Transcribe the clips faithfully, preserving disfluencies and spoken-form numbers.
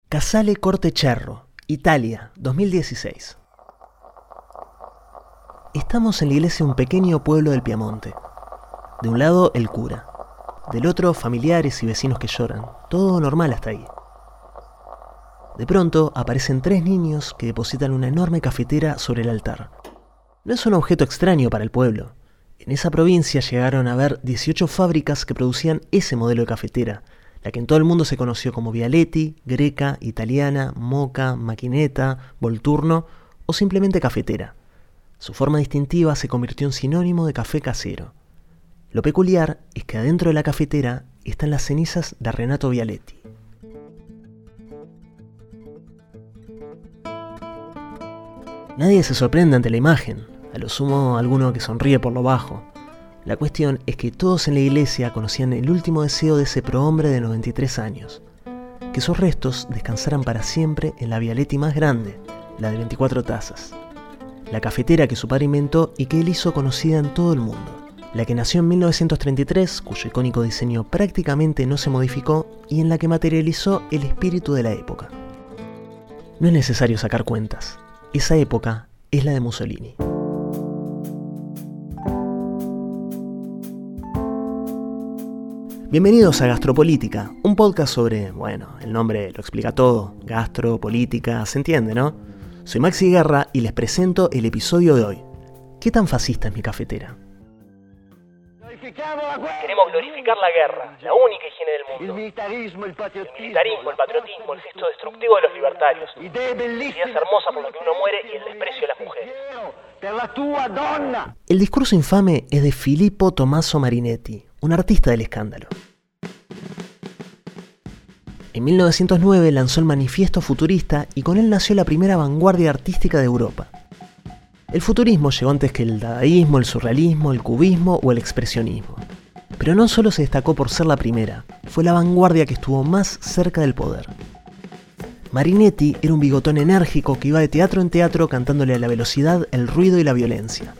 Casale Cortecerro, Italia, dos mil dieciséis. Estamos en la iglesia de un pequeño pueblo del Piamonte. De un lado, el cura. Del otro, familiares y vecinos que lloran. Todo normal hasta ahí. De pronto, aparecen tres niños que depositan una enorme cafetera sobre el altar. No es un objeto extraño para el pueblo. En esa provincia llegaron a haber dieciocho fábricas que producían ese modelo de cafetera, la que en todo el mundo se conoció como Bialetti, Greca, Italiana, Moka, Maquinetta, Volturno o simplemente cafetera. Su forma distintiva se convirtió en sinónimo de café casero. Lo peculiar es que adentro de la cafetera están las cenizas de Renato Bialetti. Nadie se sorprende ante la imagen, a lo sumo alguno que sonríe por lo bajo. La cuestión es que todos en la iglesia conocían el último deseo de ese prohombre de noventa y tres años, que sus restos descansaran para siempre en la Bialetti más grande, la de veinticuatro tazas, la cafetera que su padre inventó y que él hizo conocida en todo el mundo, la que nació en mil novecientos treinta y tres, cuyo icónico diseño prácticamente no se modificó y en la que materializó el espíritu de la época. No es necesario sacar cuentas, esa época es la de Mussolini. Bienvenidos a Gastropolítica, un podcast sobre, bueno, el nombre lo explica todo, gastro, política, se entiende, ¿no? Soy Maxi Guerra y les presento el episodio de hoy. ¿Qué tan fascista es mi cafetera? Queremos glorificar la guerra, la única higiene del mundo. El militarismo, el patriotismo, el, militarismo, el, patriotismo, el gesto destructivo de los libertarios. Ideas hermosas por lo que uno muere y el desprecio de las mujeres. El discurso infame es de Filippo Tommaso Marinetti, un artista del escándalo. En mil novecientos nueve lanzó el Manifiesto Futurista y con él nació la primera vanguardia artística de Europa. El futurismo llegó antes que el dadaísmo, el surrealismo, el cubismo o el expresionismo. Pero no solo se destacó por ser la primera, fue la vanguardia que estuvo más cerca del poder. Marinetti era un bigotón enérgico que iba de teatro en teatro cantándole a la velocidad, el ruido y la violencia.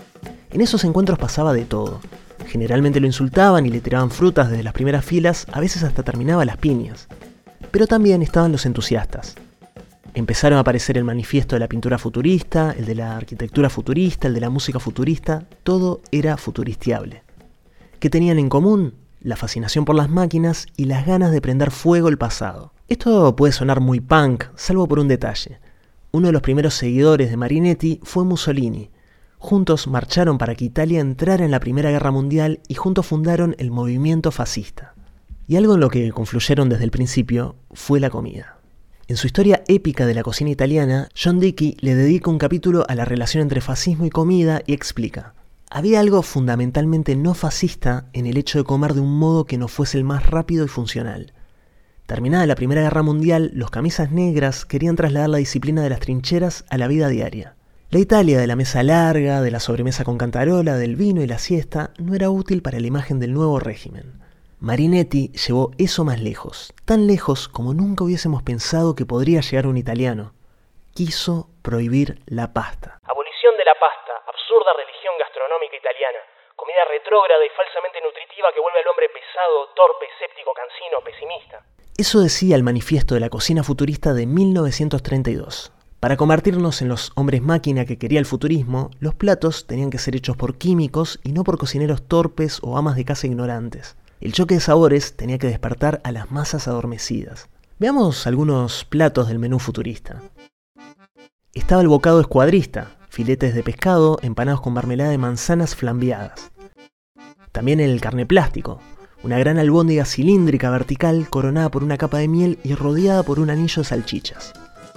En esos encuentros pasaba de todo. Generalmente lo insultaban y le tiraban frutas desde las primeras filas, a veces hasta terminaba las piñas. Pero también estaban los entusiastas. Empezaron a aparecer el manifiesto de la pintura futurista, el de la arquitectura futurista, el de la música futurista, todo era futuristiable. ¿Qué tenían en común? La fascinación por las máquinas y las ganas de prender fuego el pasado. Esto puede sonar muy punk, salvo por un detalle. Uno de los primeros seguidores de Marinetti fue Mussolini. Juntos marcharon para que Italia entrara en la Primera Guerra Mundial y juntos fundaron el movimiento fascista. Y algo en lo que confluyeron desde el principio fue la comida. En su historia épica de la cocina italiana, John Dickie le dedica un capítulo a la relación entre fascismo y comida y explica: había algo fundamentalmente no fascista en el hecho de comer de un modo que no fuese el más rápido y funcional. Terminada la Primera Guerra Mundial, los camisas negras querían trasladar la disciplina de las trincheras a la vida diaria. La Italia de la mesa larga, de la sobremesa con cantarola, del vino y la siesta no era útil para la imagen del nuevo régimen. Marinetti llevó eso más lejos, tan lejos como nunca hubiésemos pensado que podría llegar un italiano. Quiso prohibir la pasta. Abolición de la pasta, absurda religión gastronómica italiana, comida retrógrada y falsamente nutritiva que vuelve al hombre pesado, torpe, escéptico, cansino, pesimista. Eso decía el manifiesto de la cocina futurista de mil novecientos treinta y dos. Para convertirnos en los hombres máquina que quería el futurismo, los platos tenían que ser hechos por químicos y no por cocineros torpes o amas de casa ignorantes. El choque de sabores tenía que despertar a las masas adormecidas. Veamos algunos platos del menú futurista. Estaba el bocado escuadrista, filetes de pescado empanados con mermelada de manzanas flambeadas. También el carne plástico, una gran albóndiga cilíndrica vertical coronada por una capa de miel y rodeada por un anillo de salchichas.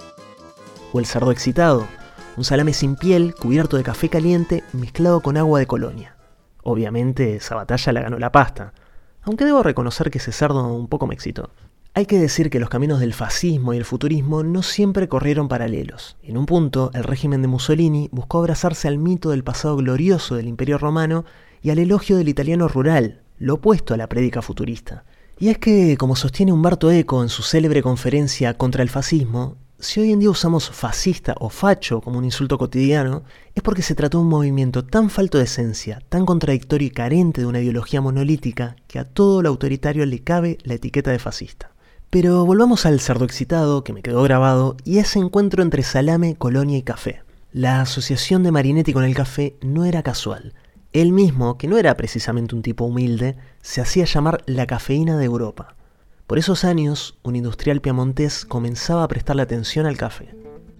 O el cerdo excitado, un salame sin piel cubierto de café caliente mezclado con agua de Colonia. Obviamente esa batalla la ganó la pasta, aunque debo reconocer que ese cerdo un poco me excitó. Hay que decir que los caminos del fascismo y el futurismo no siempre corrieron paralelos. En un punto, el régimen de Mussolini buscó abrazarse al mito del pasado glorioso del Imperio Romano y al elogio del italiano rural, lo opuesto a la prédica futurista. Y es que, como sostiene Umberto Eco en su célebre conferencia contra el fascismo, si hoy en día usamos fascista o facho como un insulto cotidiano, es porque se trató de un movimiento tan falto de esencia, tan contradictorio y carente de una ideología monolítica, que a todo lo autoritario le cabe la etiqueta de fascista. Pero volvamos al Cerdo Excitado, que me quedó grabado, y ese encuentro entre salame, colonia y café. La asociación de Marinetti con el café no era casual. Él mismo, que no era precisamente un tipo humilde, se hacía llamar la cafeína de Europa. Por esos años, un industrial piamontés comenzaba a prestarle atención al café.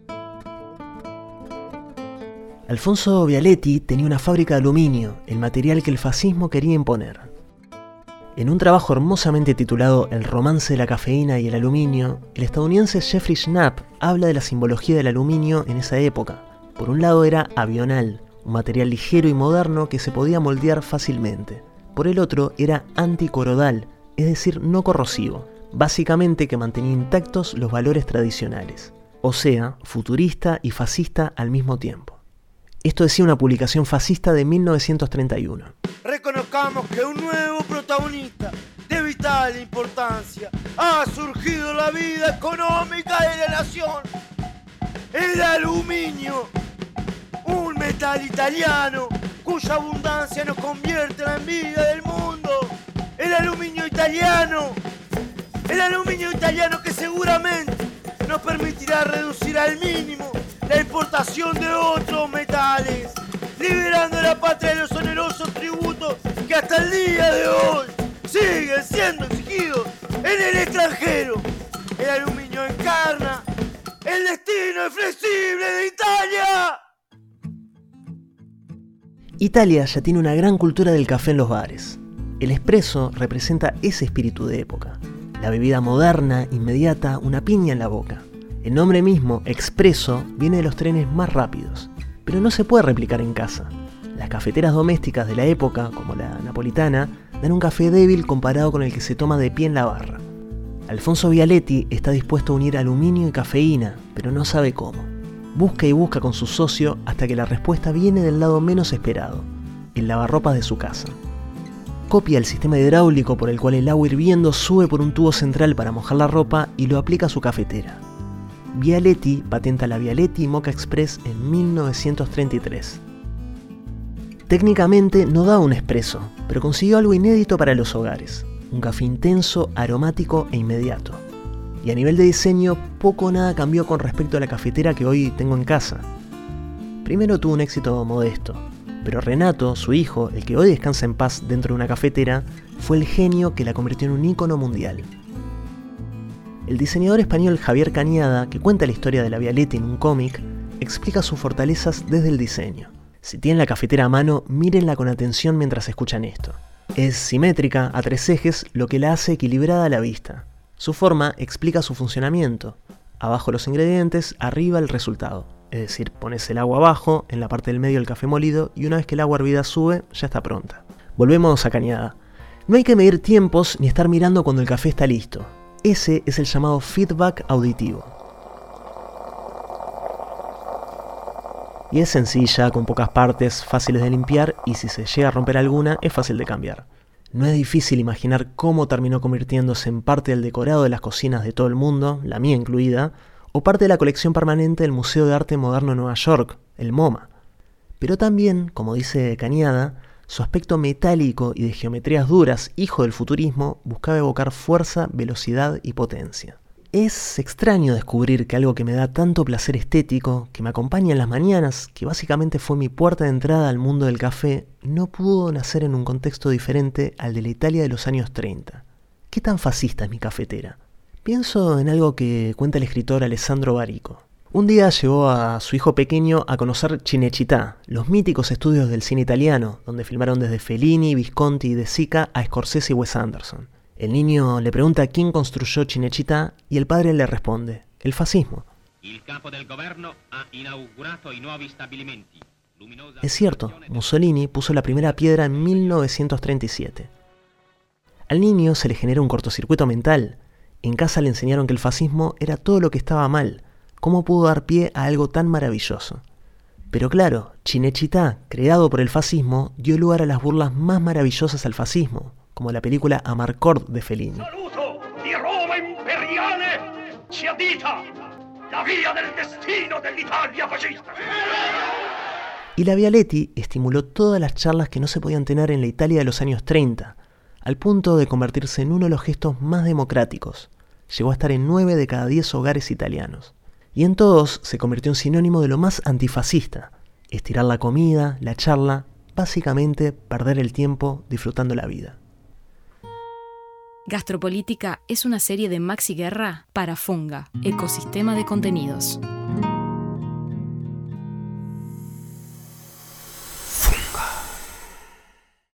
Alfonso Vialetti tenía una fábrica de aluminio, el material que el fascismo quería imponer. En un trabajo hermosamente titulado El romance de la cafeína y el aluminio, el estadounidense Jeffrey Schnapp habla de la simbología del aluminio en esa época. Por un lado era avional, un material ligero y moderno que se podía moldear fácilmente. Por el otro era anticorodal, es decir, no corrosivo, básicamente que mantenía intactos los valores tradicionales. O sea, futurista y fascista al mismo tiempo. Esto decía una publicación fascista de mil novecientos treinta y uno. Reconozcamos que un nuevo protagonista de vital importancia ha surgido en la vida económica de la nación. El aluminio, un metal italiano cuya abundancia nos convierte en la envidia del mundo. El aluminio italiano, el aluminio italiano que seguramente nos permitirá reducir al mínimo la importación de otros metales, liberando a la patria de los onerosos tributos que hasta el día de hoy siguen siendo exigidos en el extranjero. El aluminio encarna el destino inflexible de Italia. Italia ya tiene una gran cultura del café en los bares. El espresso representa ese espíritu de época. La bebida moderna, inmediata, una piña en la boca. El nombre mismo, expresso, viene de los trenes más rápidos, pero no se puede replicar en casa. Las cafeteras domésticas de la época, como la napolitana, dan un café débil comparado con el que se toma de pie en la barra. Alfonso Vialetti está dispuesto a unir aluminio y cafeína, pero no sabe cómo. Busca y busca con su socio hasta que la respuesta viene del lado menos esperado, el lavarropas de su casa. Copia el sistema hidráulico por el cual el agua hirviendo sube por un tubo central para mojar la ropa y lo aplica a su cafetera. Vialetti patenta la Vialetti Mocha Express en mil novecientos treinta y tres. Técnicamente no da un espresso, pero consiguió algo inédito para los hogares, un café intenso, aromático e inmediato. Y a nivel de diseño, poco o nada cambió con respecto a la cafetera que hoy tengo en casa. Primero tuvo un éxito modesto, pero Renato, su hijo, el que hoy descansa en paz dentro de una cafetera, fue el genio que la convirtió en un ícono mundial. El diseñador español Javier Cañada, que cuenta la historia de la Vialetti en un cómic, explica sus fortalezas desde el diseño. Si tienen la cafetera a mano, mírenla con atención mientras escuchan esto. Es simétrica, a tres ejes, lo que la hace equilibrada a la vista. Su forma explica su funcionamiento. Abajo los ingredientes, arriba el resultado. Es decir, pones el agua abajo, en la parte del medio el café molido, y una vez que el agua hervida sube, ya está pronta. Volvemos a Cañada. No hay que medir tiempos ni estar mirando cuando el café está listo. Ese es el llamado feedback auditivo. Y es sencilla, con pocas partes, fáciles de limpiar, y si se llega a romper alguna, es fácil de cambiar. No es difícil imaginar cómo terminó convirtiéndose en parte del decorado de las cocinas de todo el mundo, la mía incluida, o parte de la colección permanente del Museo de Arte Moderno de Nueva York, el MoMA. Pero también, como dice Cañada, su aspecto metálico y de geometrías duras, hijo del futurismo, buscaba evocar fuerza, velocidad y potencia. Es extraño descubrir que algo que me da tanto placer estético, que me acompaña en las mañanas, que básicamente fue mi puerta de entrada al mundo del café, no pudo nacer en un contexto diferente al de la Italia de los años treinta. ¿Qué tan fascista es mi cafetera? Pienso en algo que cuenta el escritor Alessandro Barico. Un día llevó a su hijo pequeño a conocer Cinecittà, los míticos estudios del cine italiano, donde filmaron desde Fellini, Visconti y De Sica a Scorsese y Wes Anderson. El niño le pregunta quién construyó Cinecittà y el padre le responde, el fascismo. Il capo del governo ha inaugurato i nuovi stabilimenti. Es cierto, Mussolini puso la primera piedra en mil novecientos treinta y siete. Al niño se le genera un cortocircuito mental. En casa le enseñaron que el fascismo era todo lo que estaba mal. ¿Cómo pudo dar pie a algo tan maravilloso? Pero claro, Cinecittà, creado por el fascismo, dio lugar a las burlas más maravillosas al fascismo, como la película Amarcord de Fellini. Saluto di Roma imperiale ci addita la via del destino dell'Italia fascista. Y la Vialetti estimuló todas las charlas que no se podían tener en la Italia de los años treinta, al punto de convertirse en uno de los gestos más democráticos. llegó a estar en nueve de cada diez hogares italianos. Y en todos se convirtió en sinónimo de lo más antifascista: estirar la comida, la charla, básicamente perder el tiempo disfrutando la vida. Gastropolítica es una serie de Maxi Guerra para Funga, ecosistema de contenidos.